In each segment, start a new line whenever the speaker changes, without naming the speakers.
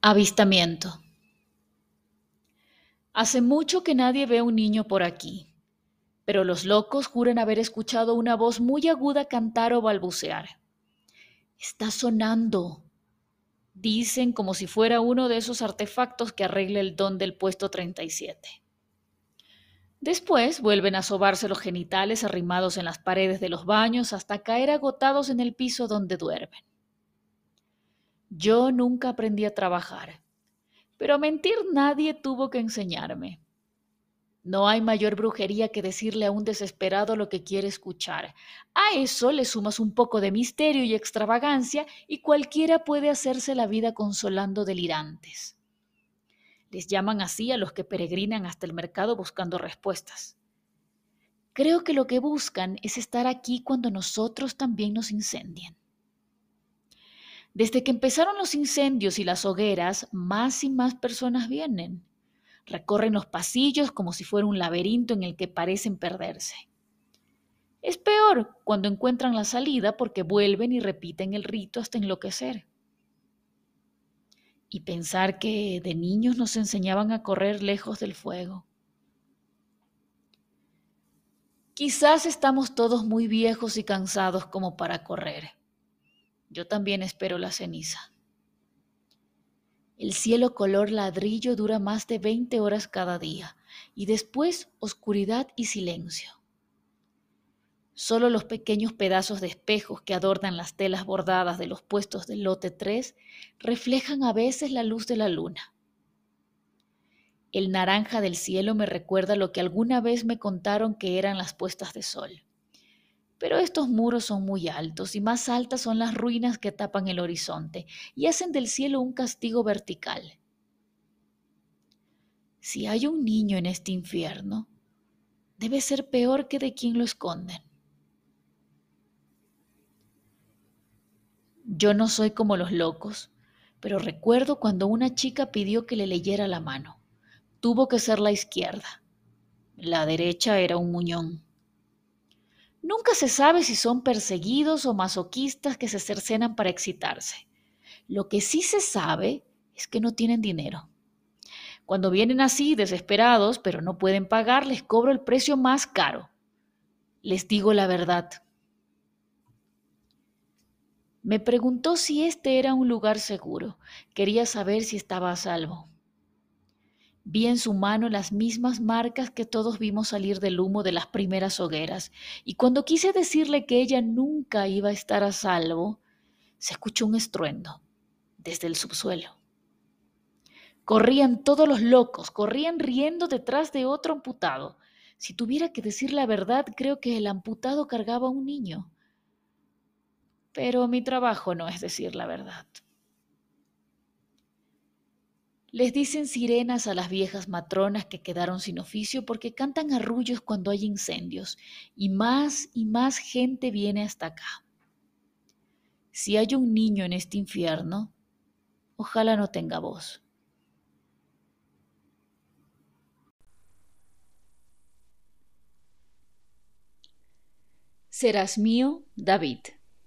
Avistamiento. Hace mucho que nadie ve a un niño por aquí, pero los locos juran haber escuchado una voz muy aguda cantar o balbucear. Está sonando, dicen como si fuera uno de esos artefactos que arregla el don del puesto 37. Después vuelven a sobarse los genitales arrimados en las paredes de los baños hasta caer agotados en el piso donde duermen. Yo nunca aprendí a trabajar, pero a mentir nadie tuvo que enseñarme. No hay mayor brujería que decirle a un desesperado lo que quiere escuchar. A eso le sumas un poco de misterio y extravagancia y cualquiera puede hacerse la vida consolando delirantes. Les llaman así a los que peregrinan hasta el mercado buscando respuestas. Creo que lo que buscan es estar aquí cuando nosotros también nos incendien. Desde que empezaron los incendios y las hogueras, más y más personas vienen. Recorren los pasillos como si fuera un laberinto en el que parecen perderse. Es peor cuando encuentran la salida porque vuelven y repiten el rito hasta enloquecer. Y pensar que de niños nos enseñaban a correr lejos del fuego. Quizás estamos todos muy viejos y cansados como para correr. Yo también espero la ceniza. El cielo color ladrillo dura más de 20 horas cada día y después oscuridad y silencio. Solo los pequeños pedazos de espejos que adornan las telas bordadas de los puestos del lote 3 reflejan a veces la luz de la luna. El naranja del cielo me recuerda lo que alguna vez me contaron que eran las puestas de sol. Pero estos muros son muy altos y más altas son las ruinas que tapan el horizonte y hacen del cielo un castigo vertical. Si hay un niño en este infierno, debe ser peor que de quien lo esconden. Yo no soy como los locos, pero recuerdo cuando una chica pidió que le leyera la mano. Tuvo que ser la izquierda. La derecha era un muñón. Nunca se sabe si son perseguidos o masoquistas que se cercenan para excitarse. Lo que sí se sabe es que no tienen dinero. Cuando vienen así, desesperados, pero no pueden pagar, les cobro el precio más caro. Les digo la verdad. Me preguntó si este era un lugar seguro. Quería saber si estaba a salvo. Vi en su mano las mismas marcas que todos vimos salir del humo de las primeras hogueras, y cuando quise decirle que ella nunca iba a estar a salvo, se escuchó un estruendo desde el subsuelo. Corrían todos los locos, corrían riendo detrás de otro amputado. Si tuviera que decir la verdad, creo que el amputado cargaba a un niño. Pero mi trabajo no es decir la verdad. Les dicen sirenas a las viejas matronas que quedaron sin oficio porque cantan arrullos cuando hay incendios y más gente viene hasta acá. Si hay un niño en este infierno, ojalá no tenga voz. Serás mío, David.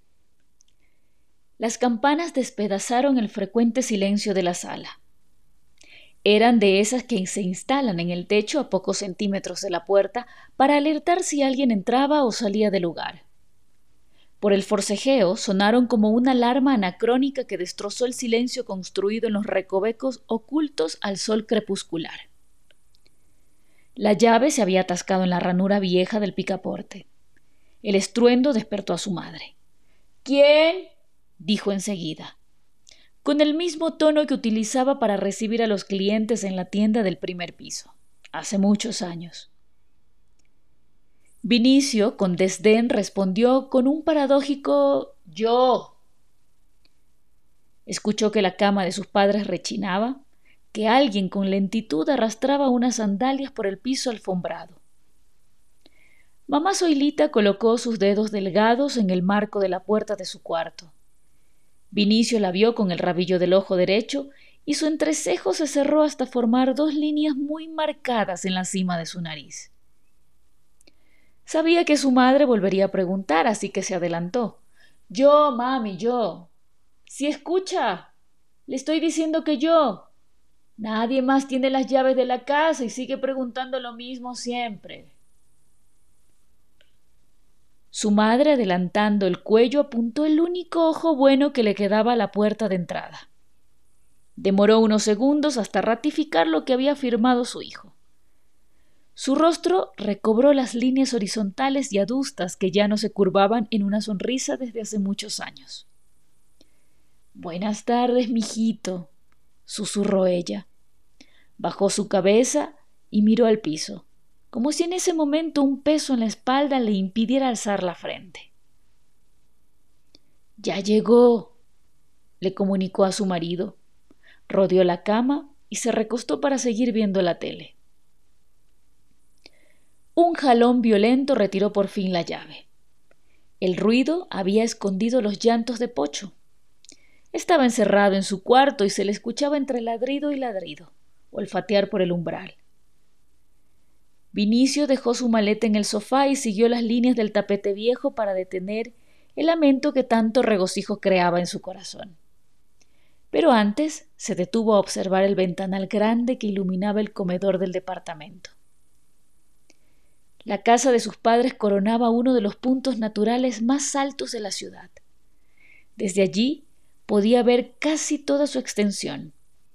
Las campanas despedazaron el frecuente silencio de la sala. Eran de esas que se instalan en el techo a pocos centímetros de la puerta para alertar si alguien entraba o salía del lugar. Por el forcejeo sonaron como una alarma anacrónica que destrozó el silencio construido en los recovecos ocultos al sol crepuscular. La llave se había atascado en la ranura vieja del picaporte. El estruendo despertó a su madre. ¿Quién? Dijo enseguida, con el mismo tono que utilizaba para recibir a los clientes en la tienda del primer piso, hace muchos años. Vinicio, con desdén, respondió con un paradójico «yo». Escuchó que la cama de sus padres rechinaba, que alguien con lentitud arrastraba unas sandalias por el piso alfombrado. Mamá Zoilita colocó sus dedos delgados en el marco de la puerta de su cuarto. Vinicio la vio con el rabillo del ojo derecho y su entrecejo se cerró hasta formar dos líneas muy marcadas en la cima de su nariz. Sabía que su madre volvería a preguntar, así que se adelantó. «Yo, mami, yo». «¿Sí escucha?» Le estoy diciendo que yo. Nadie más tiene las llaves de la casa y sigue preguntando lo mismo siempre. Su madre, adelantando el cuello, apuntó el único ojo bueno que le quedaba a la puerta de entrada. Demoró unos segundos hasta ratificar lo que había afirmado su hijo. Su rostro recobró las líneas horizontales y adustas que ya no se curvaban en una sonrisa desde hace muchos años. «Buenas tardes, mijito», susurró ella. Bajó su cabeza y miró al piso, como si en ese momento un peso en la espalda le impidiera alzar la frente. «Ya llegó», le comunicó a su marido. Rodeó la cama y se recostó para seguir viendo la tele. Un jalón violento retiró por fin la llave. El ruido había escondido los llantos de Pocho. Estaba encerrado en su cuarto y se le escuchaba entre ladrido y ladrido, olfatear por el umbral. Vinicio dejó su maleta en el sofá y siguió las líneas del tapete viejo para detener el lamento que tanto regocijo creaba en su corazón. Pero antes se detuvo a observar el ventanal grande que iluminaba el comedor del departamento. La casa de sus padres coronaba uno de los puntos naturales más altos de la ciudad. Desde allí podía ver casi toda su extensión.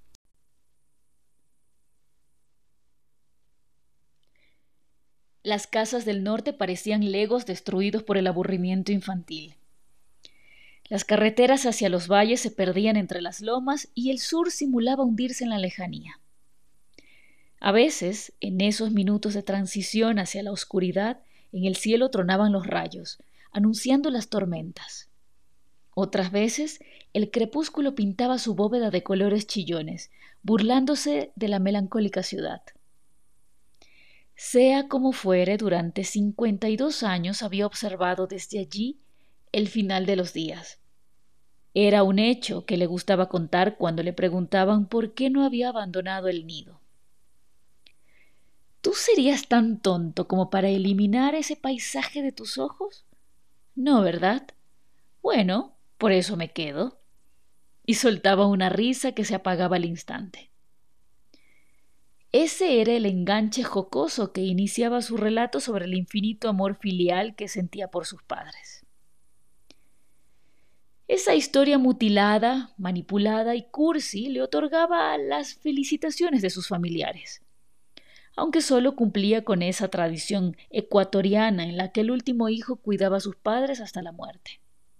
Las casas del norte parecían legos destruidos por el aburrimiento infantil. Las carreteras hacia los valles se perdían entre las lomas y el sur simulaba hundirse en la lejanía. A veces, en esos minutos de transición hacia la oscuridad, en el cielo tronaban los rayos, anunciando las tormentas. Otras veces, el crepúsculo pintaba su bóveda de colores chillones, burlándose de la melancólica ciudad. Sea como fuere, durante 52 años había observado desde allí el final de los días. Era un hecho que le gustaba contar cuando le preguntaban por qué no había abandonado el nido. ¿Tú serías tan tonto como para eliminar ese paisaje de tus ojos? No, ¿verdad? Bueno, por eso me quedo. Y soltaba una risa que se apagaba al instante. Ese era el enganche jocoso que iniciaba su relato sobre el infinito amor filial que sentía por sus padres. Esa historia mutilada, manipulada y cursi le otorgaba las felicitaciones de sus familiares, aunque solo cumplía con esa tradición ecuatoriana en la que el último hijo cuidaba a sus padres hasta la muerte.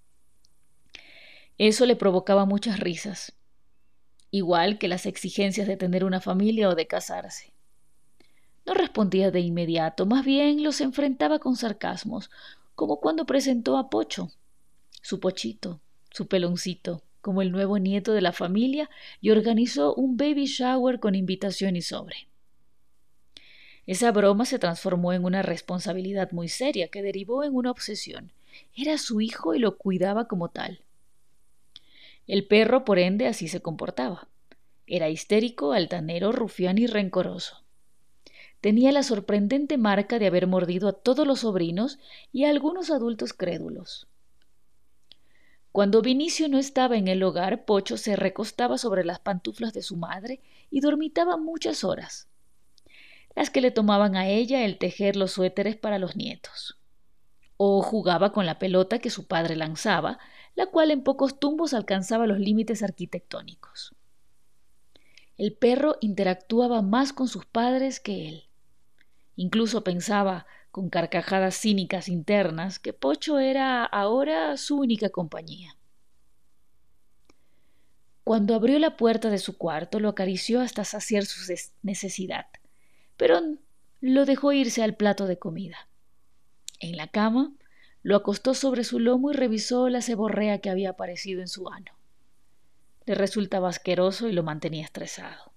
Eso le provocaba muchas risas, igual que las exigencias de tener una familia o de casarse. No respondía de inmediato, más bien los enfrentaba con sarcasmos, como cuando presentó a Pocho, su Pochito, su peloncito, como el nuevo nieto de la familia, y organizó un baby shower con invitación y sobre. Esa broma se transformó en una responsabilidad muy seria que derivó en una obsesión. Era su hijo y lo cuidaba como tal. El perro, por ende, así se comportaba. Era histérico, altanero, rufián y rencoroso. Tenía la sorprendente marca de haber mordido a todos los sobrinos y a algunos adultos crédulos. Cuando Vinicio no estaba en el hogar, Pocho se recostaba sobre las pantuflas de su madre y dormitaba muchas horas, las que le tomaban a ella el tejer los suéteres para los nietos. O jugaba con la pelota que su padre lanzaba, la cual en pocos tumbos alcanzaba los límites arquitectónicos. El perro interactuaba más con sus padres que él. Incluso pensaba, con carcajadas cínicas internas, que Pocho era ahora su única compañía. Cuando abrió la puerta de su cuarto, lo acarició hasta saciar su necesidad, pero lo dejó irse al plato de comida. En la cama, lo acostó sobre su lomo y revisó la seborrea que había aparecido en su ano. Le resultaba asqueroso y lo mantenía estresado.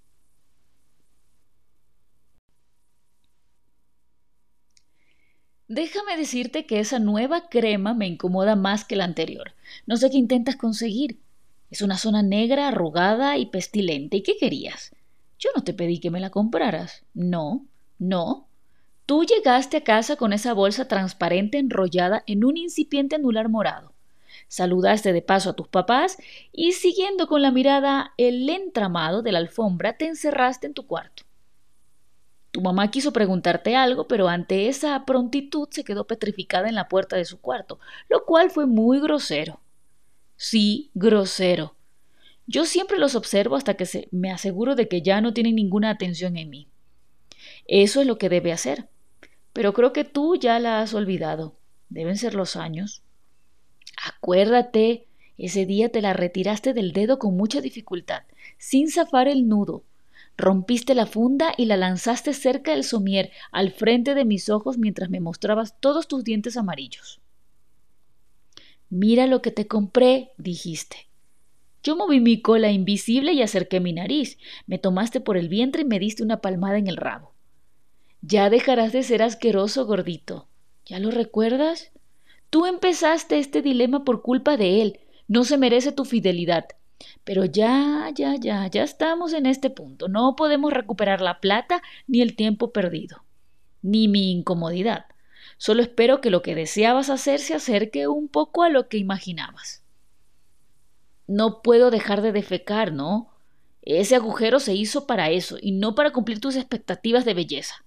Déjame decirte que esa nueva crema me incomoda más que la anterior. No sé qué intentas conseguir. Es una zona negra, arrugada y pestilente. ¿Y qué querías? Yo no te pedí que me la compraras. No, no. Tú llegaste a casa con esa bolsa transparente enrollada en un incipiente anular morado. Saludaste de paso a tus papás y siguiendo con la mirada el entramado de la alfombra te encerraste en tu cuarto. Tu mamá quiso preguntarte algo, pero ante esa prontitud se quedó petrificada en la puerta de su cuarto, lo cual fue muy grosero. Sí, grosero. Yo siempre los observo hasta que me aseguro de que ya no tienen ninguna atención en mí. Eso es lo que debe hacer. Pero creo que tú ya la has olvidado. Deben ser los años. Acuérdate, ese día te la retiraste del dedo con mucha dificultad, sin zafar el nudo. Rompiste la funda y la lanzaste cerca del somier, al frente de mis ojos mientras me mostrabas todos tus dientes amarillos. Mira lo que te compré, dijiste. Yo moví mi cola invisible y acerqué mi nariz. Me tomaste por el vientre y me diste una palmada en el rabo. Ya dejarás de ser asqueroso, gordito. ¿Ya lo recuerdas? Tú empezaste este dilema por culpa de él. No se merece tu fidelidad. Pero ya estamos en este punto. No podemos recuperar la plata ni el tiempo perdido, ni mi incomodidad. Solo espero que lo que deseabas hacer se acerque un poco a lo que imaginabas. No puedo dejar de defecar, ¿no? Ese agujero se hizo para eso y no para cumplir tus expectativas de belleza.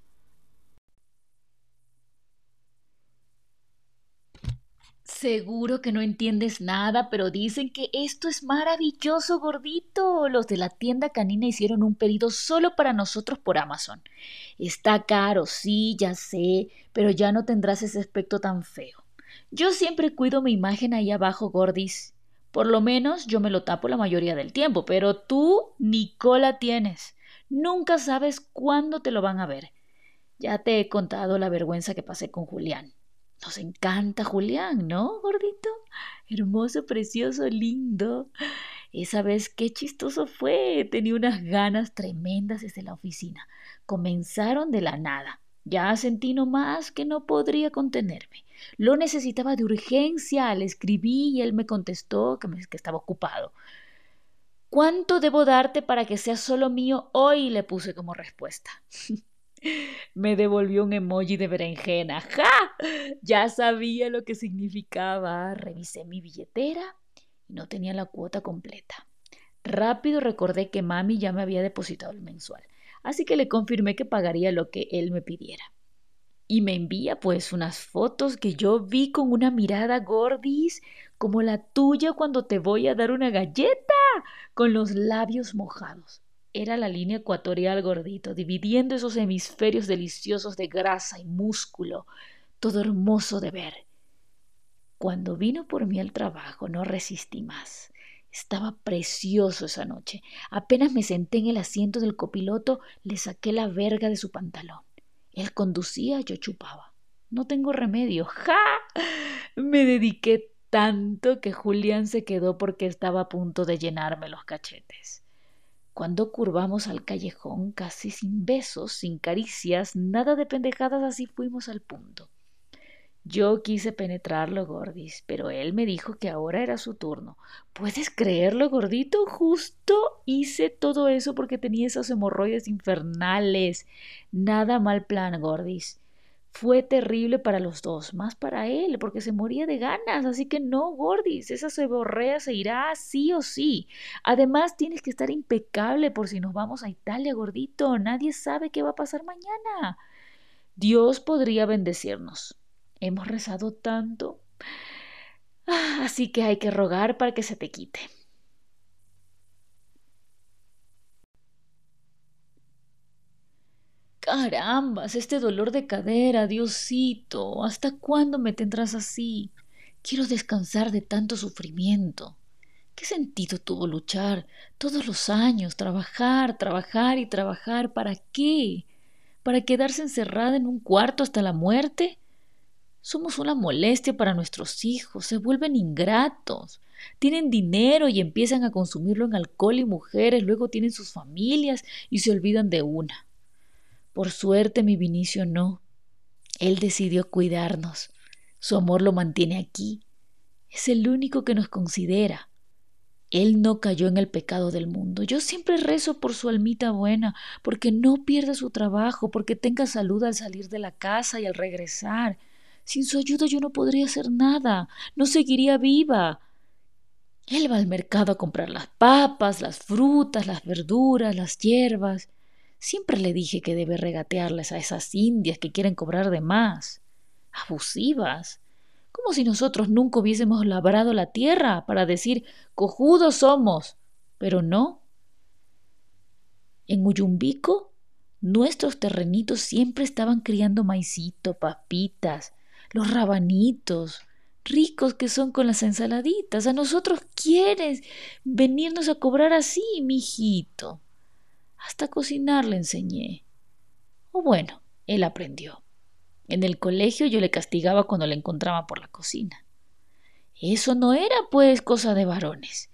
Seguro que no entiendes nada, pero dicen que esto es maravilloso, gordito. Los de la tienda canina hicieron un pedido solo para nosotros por Amazon. Está caro, sí, ya sé, pero ya no tendrás ese aspecto tan feo. Yo siempre cuido mi imagen ahí abajo, gordis. Por lo menos yo me lo tapo la mayoría del tiempo, pero tú ni cola tienes. Nunca sabes cuándo te lo van a ver. Ya te he contado la vergüenza que pasé con Julián. Nos encanta Julián, ¿no, gordito? Hermoso, precioso, lindo. Esa vez qué chistoso fue. Tenía unas ganas tremendas desde la oficina. Comenzaron de la nada. Ya sentí nomás que no podría contenerme. Lo necesitaba de urgencia. Le escribí y él me contestó que estaba ocupado. ¿Cuánto debo darte para que seas solo mío hoy? Le puse como respuesta. Me devolvió un emoji de berenjena. ¡Ja! Ya sabía lo que significaba. Revisé mi billetera y no tenía la cuota completa. Rápido recordé que mami ya me había depositado el mensual, así que le confirmé que pagaría lo que él me pidiera. Y me envía pues unas fotos que yo vi con una mirada gordis, como la tuya cuando te voy a dar una galleta, con los labios mojados. Era la línea ecuatorial, gordito, dividiendo esos hemisferios deliciosos de grasa y músculo, todo hermoso de ver. Cuando vino por mí al trabajo, no resistí más. Estaba precioso esa noche. Apenas me senté en el asiento del copiloto, le saqué la verga de su pantalón. Él conducía, yo chupaba. No tengo remedio. ¡Ja! Me dediqué tanto que Julián se quedó porque estaba a punto de llenarme los cachetes. Cuando curvamos al callejón, casi sin besos, sin caricias, nada de pendejadas, así fuimos al punto. Yo quise penetrarlo, gordis, pero él me dijo que ahora era su turno. ¿Puedes creerlo, gordito? Justo hice todo eso porque tenía esas hemorroides infernales. Nada mal plan, gordis. Fue terrible para los dos, más para él, porque se moría de ganas. Así que no, gordis, esa seborrea se irá sí o sí. Además, tienes que estar impecable por si nos vamos a Italia, gordito. Nadie sabe qué va a pasar mañana. Dios podría bendecirnos. Hemos rezado tanto. Así que hay que rogar para que se te quite. Carambas, este dolor de cadera, Diosito, ¿hasta cuándo me tendrás así? Quiero descansar de tanto sufrimiento. ¿Qué sentido tuvo luchar todos los años, trabajar y trabajar? ¿Para qué? ¿Para quedarse encerrada en un cuarto hasta la muerte? Somos una molestia para nuestros hijos, se vuelven ingratos. Tienen dinero y empiezan a consumirlo en alcohol y mujeres, luego tienen sus familias y se olvidan de una. Por suerte mi Vinicio no. Él decidió cuidarnos. Su amor lo mantiene aquí. Es el único que nos considera. Él no cayó en el pecado del mundo. Yo siempre rezo por su almita buena, porque no pierda su trabajo, porque tenga salud al salir de la casa y al regresar. Sin su ayuda yo no podría hacer nada, no seguiría viva. Él va al mercado a comprar las papas, las frutas, las verduras, las hierbas. Siempre le dije que debe regatearles a esas indias que quieren cobrar de más. Abusivas. Como si nosotros nunca hubiésemos labrado la tierra para decir cojudos somos. Pero no. En Uyumbico, nuestros terrenitos siempre estaban criando maicito, papitas, los rabanitos, ricos que son con las ensaladitas. A nosotros quieres venirnos a cobrar así, mijito. Hasta cocinar le enseñé. O bueno, él aprendió. En el colegio yo le castigaba cuando le encontraba por la cocina. Eso no era, pues, cosa de varones.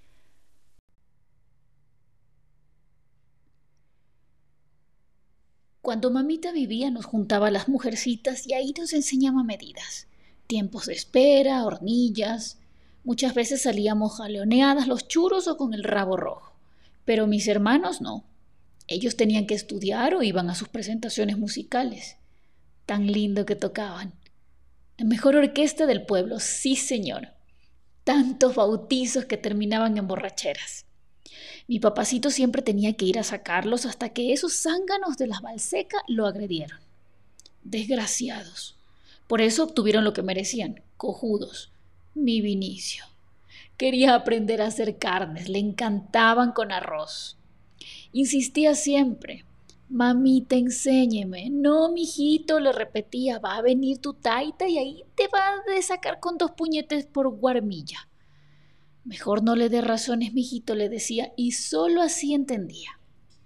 Cuando mamita vivía nos juntaba a las mujercitas y ahí nos enseñaba medidas. Tiempos de espera, hornillas. Muchas veces salíamos jaleoneadas los churos o con el rabo rojo. Pero mis hermanos no. Ellos tenían que estudiar o iban a sus presentaciones musicales. Tan lindo que tocaban. La mejor orquesta del pueblo, sí señor. Tantos bautizos que terminaban en borracheras. Mi papacito siempre tenía que ir a sacarlos hasta que esos zánganos de la Valseca lo agredieron. Desgraciados. Por eso obtuvieron lo que merecían, cojudos. Mi Vinicio. Quería aprender a hacer carnes, le encantaban con arroz. Insistía siempre. Mamita, enséñeme. No, mijito, le repetía, va a venir tu taita y ahí te va a sacar con 2 puñetes por guarmilla. Mejor no le dé razones, mijito, le decía, y solo así entendía.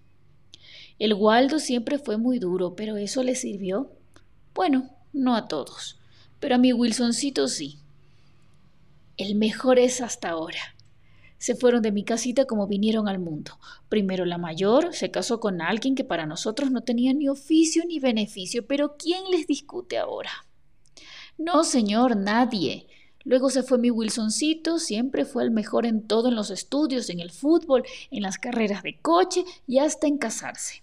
El Waldo siempre fue muy duro, pero eso le sirvió. Bueno, no a todos, pero a mi Wilsoncito sí. El mejor es hasta ahora. Se fueron de mi casita como vinieron al mundo. Primero la mayor se casó con alguien que para nosotros no tenía ni oficio ni beneficio, pero ¿quién les discute ahora? No, señor, nadie. Luego se fue mi Wilsoncito, siempre fue el mejor en todo, en los estudios, en el fútbol, en las carreras de coche y hasta en casarse.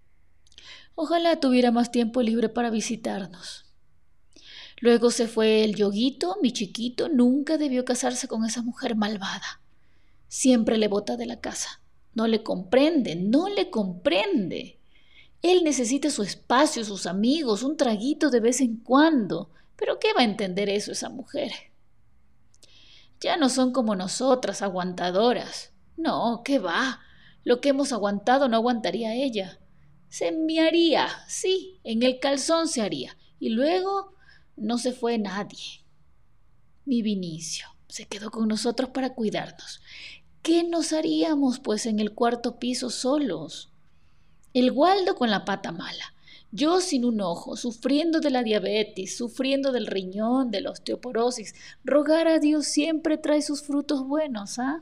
Ojalá tuviera más tiempo libre para visitarnos. Luego se fue el Yoguito, mi chiquito, nunca debió casarse con esa mujer malvada. Siempre le bota de la casa. No le comprende, no le comprende. Él necesita su espacio, sus amigos, un traguito de vez en cuando. ¿Pero qué va a entender eso esa mujer? Ya no son como nosotras, aguantadoras. No, ¿qué va? Lo que hemos aguantado no aguantaría ella. Se mearía, sí, en el calzón se haría. Y luego no se fue nadie. Mi Vinicio se quedó con nosotros para cuidarnos. ¿Qué nos haríamos, pues, en el 4.º piso solos? El Waldo con la pata mala, yo sin un ojo, sufriendo de la diabetes, sufriendo del riñón, de la osteoporosis. Rogar a Dios siempre trae sus frutos buenos, ¿ah?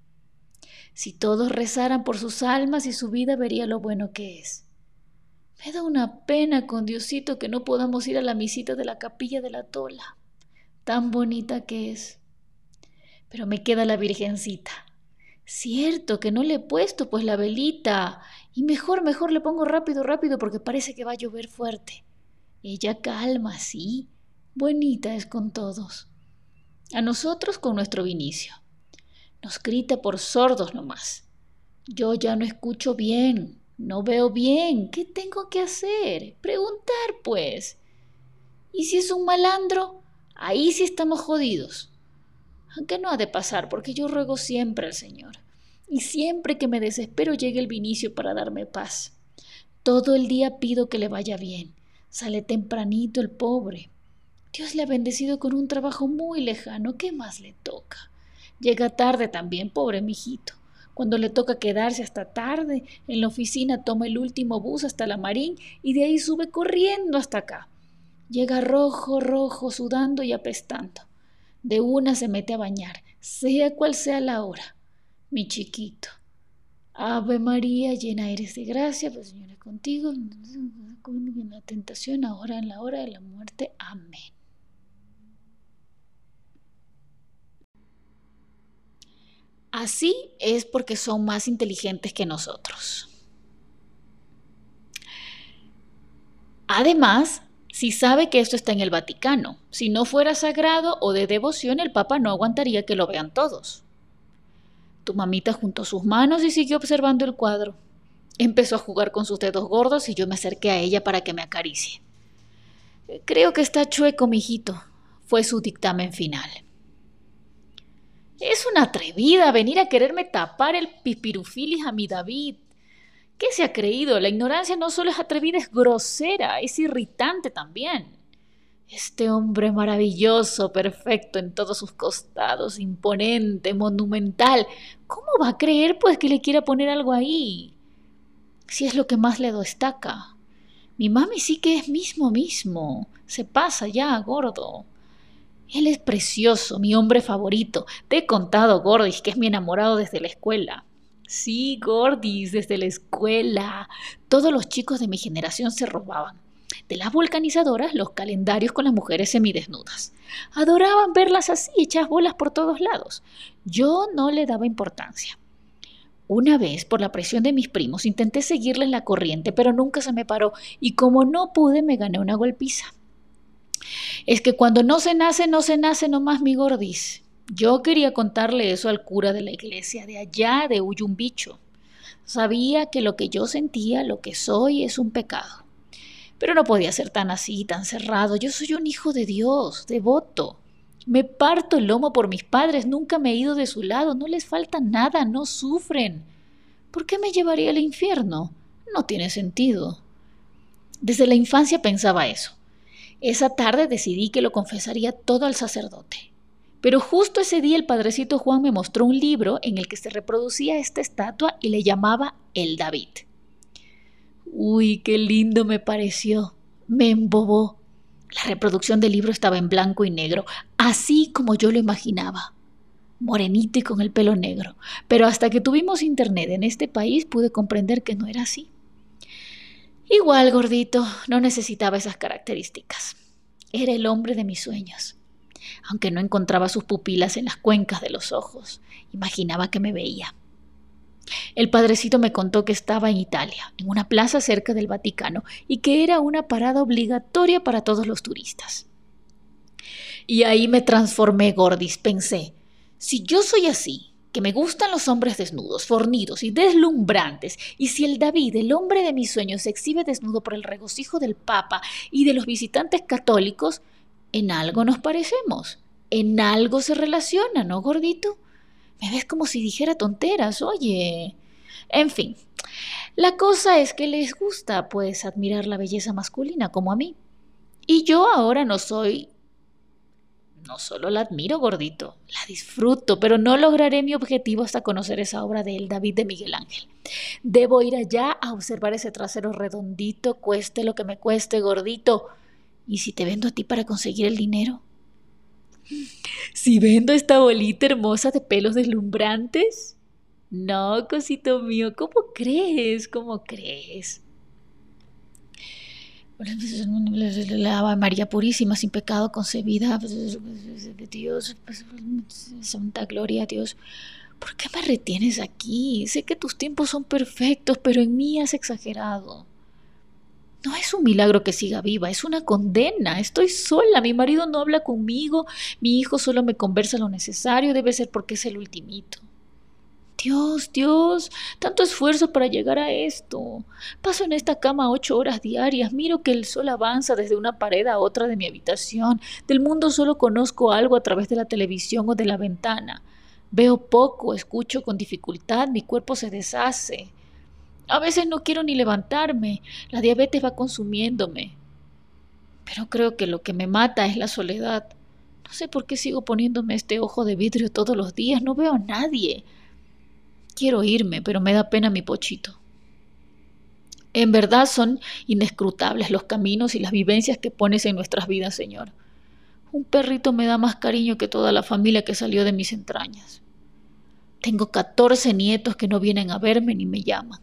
Si todos rezaran por sus almas y su vida vería lo bueno que es. Me da una pena con Diosito que no podamos ir a la misita de la capilla de la Tola, tan bonita que es. Pero me queda la Virgencita. Cierto que no le he puesto pues la velita. Y mejor le pongo rápido porque parece que va a llover fuerte. Ella calma, sí. Bonita es con todos. A nosotros con nuestro Vinicio. Nos grita por sordos nomás. Yo ya no escucho bien, no veo bien. ¿Qué tengo que hacer? Preguntar, pues. ¿Y si es un malandro? Ahí sí estamos jodidos. Aunque no ha de pasar, porque yo ruego siempre al Señor. Y siempre que me desespero llega el Vinicio para darme paz. Todo el día pido que le vaya bien. Sale tempranito el pobre. Dios le ha bendecido con un trabajo muy lejano. ¿Qué más le toca? Llega tarde también, pobre mijito. Cuando le toca quedarse hasta tarde, en la oficina toma el último bus hasta la Marín y de ahí sube corriendo hasta acá. Llega rojo, sudando y apestando. De una se mete a bañar, sea cual sea la hora. Mi chiquito. Ave María, llena eres de gracia, pues Señor es contigo, en la tentación, ahora en la hora de la muerte. Amén. Así es porque son más inteligentes que nosotros. Además, Si sabe que esto está en el Vaticano, si no fuera sagrado o de devoción, el Papa no aguantaría que lo vean todos. Tu mamita juntó sus manos y siguió observando el cuadro. Empezó a jugar con sus dedos gordos y yo me acerqué a ella para que me acaricie. Creo que está chueco, mijito, fue su dictamen final. Es una atrevida venir a quererme tapar el pispirufilis a mi David. ¿Qué se ha creído? La ignorancia no solo es atrevida, es grosera, es irritante también. Este hombre maravilloso, perfecto en todos sus costados, imponente, monumental. ¿Cómo va a creer, pues, que le quiera poner algo ahí? Si es lo que más le destaca. Mi mami sí que es mismo. Se pasa ya, gordo. Él es precioso, mi hombre favorito. Te he contado, Gordis, que es mi enamorado desde la escuela. Sí, Gordis, desde la escuela. Todos los chicos de mi generación se robaban de las vulcanizadoras los calendarios con las mujeres semidesnudas. Adoraban verlas así, hechas bolas por todos lados. Yo no le daba importancia. Una vez, por la presión de mis primos, intenté seguirles la corriente, pero nunca se me paró, y como no pude, me gané una golpiza. Es que cuando no se nace nomás, mi Gordis. Yo quería contarle eso al cura de la iglesia de allá de Uyumbicho. Sabía que lo que yo sentía, lo que soy, es un pecado. Pero no podía ser tan así, tan cerrado. Yo soy un hijo de Dios, devoto. Me parto el lomo por mis padres, nunca me he ido de su lado, no les falta nada, no sufren. ¿Por qué me llevaría al infierno? No tiene sentido. Desde la infancia pensaba eso. Esa tarde decidí que lo confesaría todo al sacerdote. Pero justo ese día el padrecito Juan me mostró un libro en el que se reproducía esta estatua y le llamaba el David. Uy, qué lindo me pareció. Me embobó. La reproducción del libro estaba en blanco y negro, así como yo lo imaginaba. Morenito y con el pelo negro. Pero hasta que tuvimos internet en este país pude comprender que no era así. Igual, gordito, no necesitaba esas características. Era el hombre de mis sueños. Aunque no encontraba sus pupilas en las cuencas de los ojos, imaginaba que me veía. El padrecito me contó que estaba en Italia, en una plaza cerca del Vaticano, y que era una parada obligatoria para todos los turistas. Y ahí me transformé, Gordis, pensé, si yo soy así, que me gustan los hombres desnudos, fornidos y deslumbrantes, y si el David, el hombre de mis sueños, se exhibe desnudo por el regocijo del Papa y de los visitantes católicos, en algo nos parecemos, en algo se relaciona, ¿no, gordito? Me ves como si dijera tonteras, oye. En fin, la cosa es que les gusta, pues, admirar la belleza masculina como a mí. Y yo ahora no solo la admiro, gordito, la disfruto, pero no lograré mi objetivo hasta conocer esa obra de El David de Miguel Ángel. Debo ir allá a observar ese trasero redondito, cueste lo que me cueste, gordito. ¿Y si te vendo a ti para conseguir el dinero? ¿Si vendo esta bolita hermosa de pelos deslumbrantes? No, cosito mío, ¿cómo crees? ¿Cómo crees? La Ave María Purísima, sin pecado concebida, Dios, Santa Gloria a Dios. ¿Por qué me retienes aquí? Sé que tus tiempos son perfectos, pero en mí has exagerado. No es un milagro que siga viva, es una condena. Estoy sola, mi marido no habla conmigo, mi hijo solo me conversa lo necesario, debe ser porque es el ultimito. Dios, tanto esfuerzo para llegar a esto. Paso en esta cama 8 horas diarias, miro que el sol avanza desde una pared a otra de mi habitación. Del mundo solo conozco algo a través de la televisión o de la ventana. Veo poco, escucho con dificultad, mi cuerpo se deshace. A veces no quiero ni levantarme, la diabetes va consumiéndome. Pero creo que lo que me mata es la soledad. No sé por qué sigo poniéndome este ojo de vidrio todos los días, no veo a nadie. Quiero irme, pero me da pena mi Pochito. En verdad son inescrutables los caminos y las vivencias que pones en nuestras vidas, Señor. Un perrito me da más cariño que toda la familia que salió de mis entrañas. Tengo 14 nietos que no vienen a verme ni me llaman.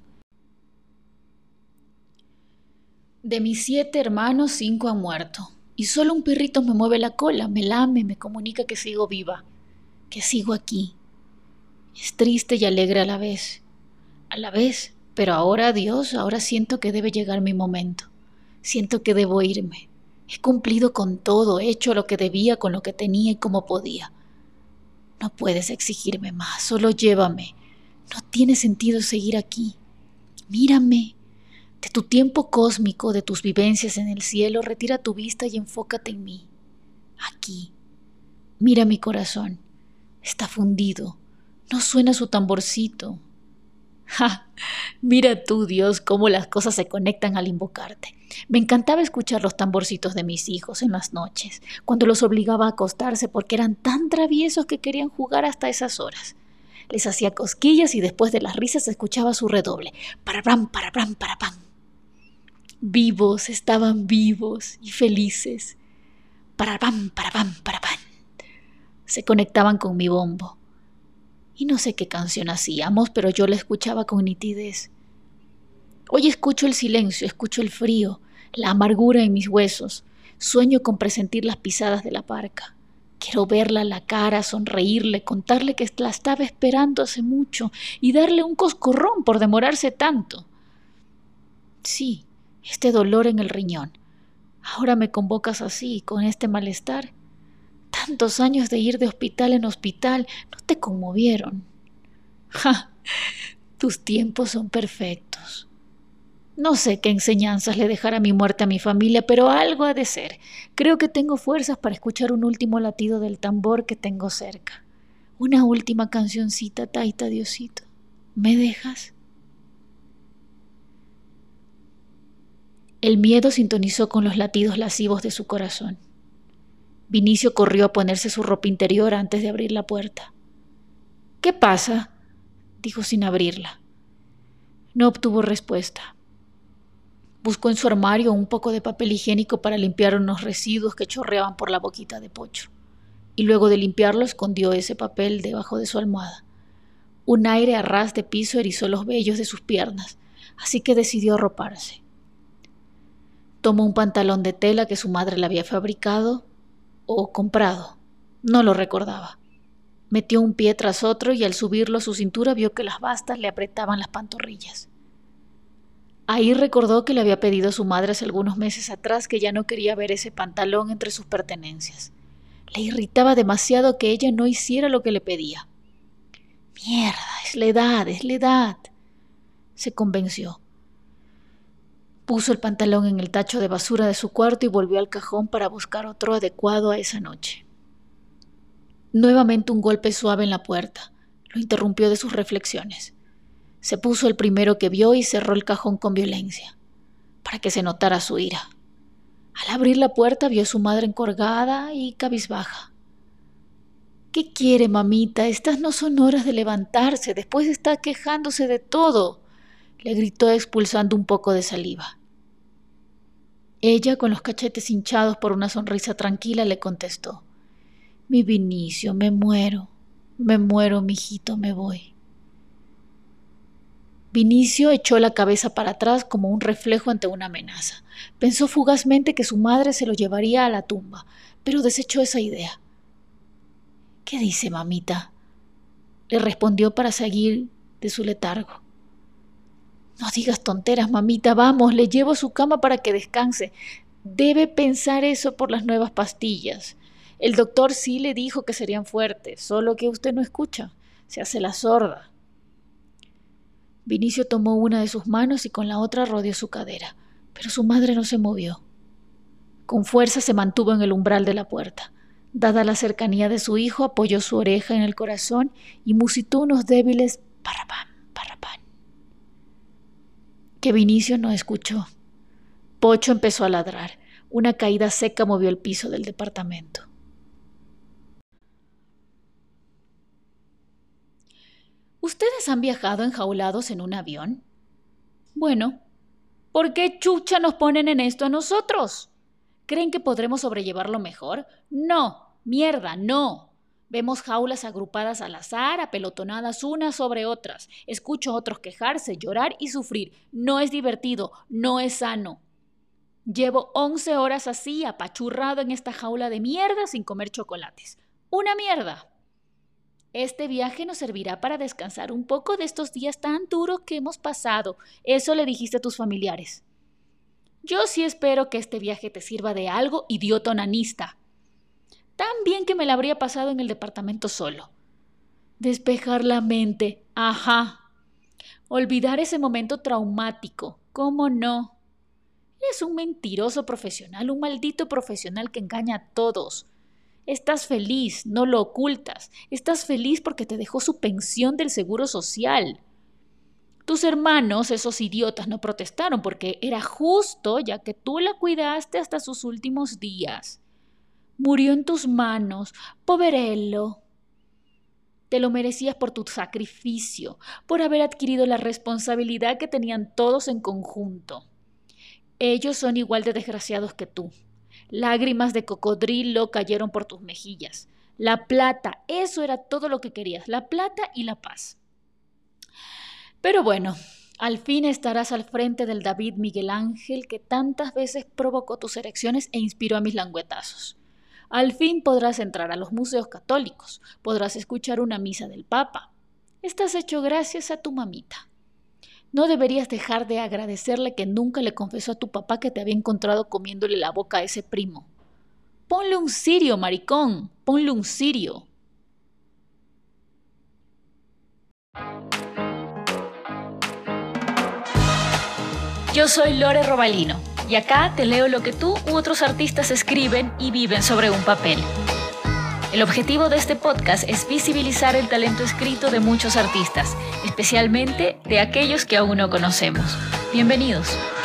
De mis 7 hermanos, 5 han muerto. Y solo un perrito me mueve la cola, me lame, me comunica que sigo viva, que sigo aquí. Es triste y alegre a la vez. A la vez, pero ahora, Dios, ahora siento que debe llegar mi momento. Siento que debo irme. He cumplido con todo, he hecho lo que debía con lo que tenía y como podía. No puedes exigirme más, solo llévame. No tiene sentido seguir aquí. Mírame. De tu tiempo cósmico, de tus vivencias en el cielo, retira tu vista y enfócate en mí. Aquí. Mira mi corazón. Está fundido. No suena su tamborcito. ¡Ja! Mira tú, Dios, cómo las cosas se conectan al invocarte. Me encantaba escuchar los tamborcitos de mis hijos en las noches, cuando los obligaba a acostarse porque eran tan traviesos que querían jugar hasta esas horas. Les hacía cosquillas y después de las risas se escuchaba su redoble. Parapam, parapam, parapam. Vivos, estaban vivos y felices. Parapam, parapam, parapam. Se conectaban con mi bombo. Y no sé qué canción hacíamos, pero yo la escuchaba con nitidez. Hoy escucho el silencio, escucho el frío, la amargura en mis huesos. Sueño con presentir las pisadas de la parca. Quiero verla a la cara, sonreírle, contarle que la estaba esperando hace mucho y darle un coscorrón por demorarse tanto. Sí, este dolor en el riñón. Ahora me convocas así, con este malestar. Tantos años de ir de hospital en hospital no te conmovieron. ¡Ja! Tus tiempos son perfectos. No sé qué enseñanzas le dejará mi muerte a mi familia, pero algo ha de ser. Creo que tengo fuerzas para escuchar un último latido del tambor que tengo cerca. Una última cancioncita, Taita Diosito. ¿Me dejas? El miedo sintonizó con los latidos lascivos de su corazón. Vinicio corrió a ponerse su ropa interior antes de abrir la puerta. ¿Qué pasa?, dijo sin abrirla. No obtuvo respuesta. Buscó en su armario un poco de papel higiénico para limpiar unos residuos que chorreaban por la boquita de Pocho, y luego de limpiarlo escondió ese papel debajo de su almohada. Un aire a ras de piso erizó los vellos de sus piernas, así que decidió arroparse. Tomó un pantalón de tela que su madre le había fabricado o comprado, no lo recordaba. Metió un pie tras otro y al subirlo a su cintura vio que las bastas le apretaban las pantorrillas. Ahí recordó que le había pedido a su madre hace algunos meses atrás que ya no quería ver ese pantalón entre sus pertenencias. Le irritaba demasiado que ella no hiciera lo que le pedía. Mierda, es la edad, es la edad, se convenció. Puso el pantalón en el tacho de basura de su cuarto y volvió al cajón para buscar otro adecuado a esa noche. Nuevamente un golpe suave en la puerta lo interrumpió de sus reflexiones. Se puso el primero que vio y cerró el cajón con violencia, para que se notara su ira. Al abrir la puerta vio a su madre encorvada y cabizbaja. ¿Qué quiere, mamita? Estas no son horas de levantarse, después está quejándose de todo, le gritó expulsando un poco de saliva. Ella, con los cachetes hinchados por una sonrisa tranquila, le contestó. Mi Vinicio, me muero, mijito, me voy. Vinicio echó la cabeza para atrás como un reflejo ante una amenaza. Pensó fugazmente que su madre se lo llevaría a la tumba, pero desechó esa idea. ¿Qué dice, mamita?, le respondió para seguir de su letargo. No digas tonteras, mamita, vamos, le llevo a su cama para que descanse. Debe pensar eso por las nuevas pastillas. El doctor sí le dijo que serían fuertes, solo que usted no escucha, se hace la sorda. Vinicio tomó una de sus manos y con la otra rodeó su cadera, pero su madre no se movió. Con fuerza se mantuvo en el umbral de la puerta. Dada la cercanía de su hijo, apoyó su oreja en el corazón y musitó unos débiles parapán, parapán, que Vinicio no escuchó. Pocho empezó a ladrar. Una caída seca movió el piso del departamento. ¿Ustedes han viajado enjaulados en un avión? Bueno, ¿por qué chucha nos ponen en esto a nosotros? ¿Creen que podremos sobrellevarlo mejor? No, mierda, no. Vemos jaulas agrupadas al azar, apelotonadas unas sobre otras. Escucho a otros quejarse, llorar y sufrir. No es divertido, no es sano. Llevo 11 horas así, apachurrado en esta jaula de mierda sin comer chocolates. ¡Una mierda! Este viaje nos servirá para descansar un poco de estos días tan duros que hemos pasado. Eso le dijiste a tus familiares. Yo sí espero que este viaje te sirva de algo, idiota onanista. Tan bien que me la habría pasado en el departamento solo. Despejar la mente, ajá. Olvidar ese momento traumático, ¿cómo no? Eres un mentiroso profesional, un maldito profesional que engaña a todos. Estás feliz, no lo ocultas. Estás feliz porque te dejó su pensión del seguro social. Tus hermanos, esos idiotas, no protestaron porque era justo, ya que tú la cuidaste hasta sus últimos días. Murió en tus manos, poverello. Te lo merecías por tu sacrificio, por haber adquirido la responsabilidad que tenían todos en conjunto. Ellos son igual de desgraciados que tú. Lágrimas de cocodrilo cayeron por tus mejillas. La plata, eso era todo lo que querías, la plata y la paz. Pero bueno, al fin estarás al frente del David Miguel Ángel que tantas veces provocó tus erecciones e inspiró a mis languetazos. Al fin podrás entrar a los museos católicos, podrás escuchar una misa del Papa. Estás hecho gracias a tu mamita. No deberías dejar de agradecerle que nunca le confesó a tu papá que te había encontrado comiéndole la boca a ese primo. Ponle un cirio, maricón, ponle un cirio. Yo soy Lore Robalino y acá te leo lo que tú u otros artistas escriben y viven sobre un papel. El objetivo de este podcast es visibilizar el talento escrito de muchos artistas, especialmente de aquellos que aún no conocemos. Bienvenidos.